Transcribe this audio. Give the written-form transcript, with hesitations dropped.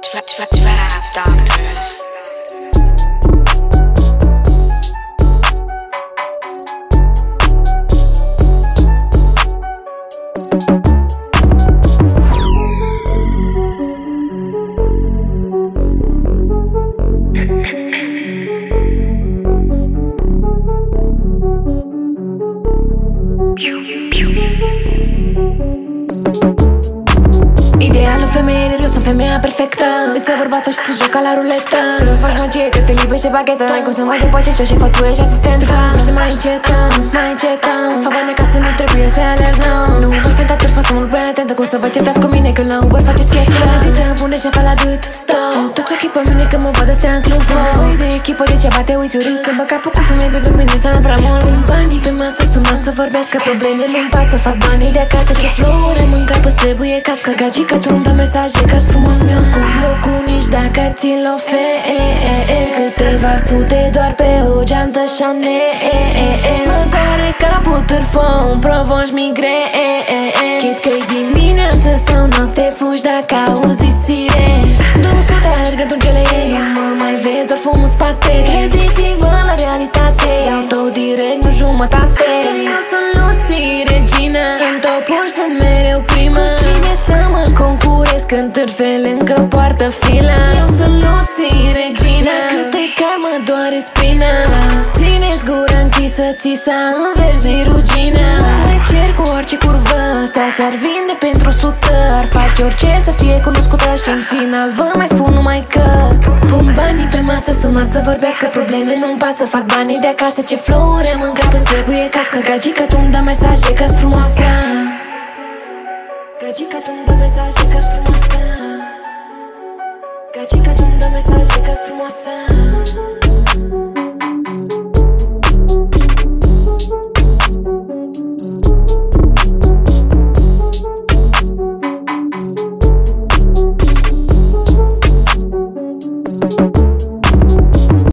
Trap Doctors. Idealul femeii, eu sunt femeia perfectă. Îți ia bărbatul și tu joci ca la ruletă. Nu faci magie că te lipește baghetă. N-ai cum să mai depășești-o și fătuiești asistentă. Nu să mai încetăm, mai încetăm. Fac bani ca să nu trebuie să alergăm. Nu voi fi tatăl, fă să mult prea atentă. Cum să vă certați cu mine când la Uber faceți chetă. Adică pune șefa la gât, stau. Toți ochii pe mine când mă vadă stea în club. Voi de echipă, degeaba te uiți urât. Să-mi bag capul cu femei pentru mine să nu prea mult. Pun banii pe masă, sună să vorbească. Probleme nu-mi pasă, fac banii de acasă. Ce flow am în cap, îți trebuie cască. Gagica tu îmi dă mesaje că-s frumos. Nu cu blocul nici dacă ți-l oferi. Câteva sute doar pe o geantă Chanel. Mă doare capul, târfă, îmi provoci migreni. Chit că-i dimineață sau noapte, fugi dacă auzi sirene. 200 alergături gele ei, nu mă mai vezi, doar fum în spate. Treziți-vă la realitate, iau tot direct, nu jumătate. Că eu sunt Lucy, regina, în topuri sunt mereu primă. Cu cine să mă concurez când târfele încă poartă fila? Eu sunt Lucy, regina, cât-i car mă doare spina. Țineți gura închisă, ți s-a înverzit rugina. Mai cer cu orice curvă, asta s-ar vinde pentru 100. Ar face orice să fie cunoscută și în final vă mai spun numai că pun banii pe masă, sună să vorbească. Probleme nu-mi pasă, fac banii de acasă. Ce flow am în cap, îți trebuie cască. Gagica tu-mi dă mesaje că-s frumoasă. Gagica tu-mi dă mesaje că-s frumoasă. Gagica tu-mi dă mesaje că-s frumoasă.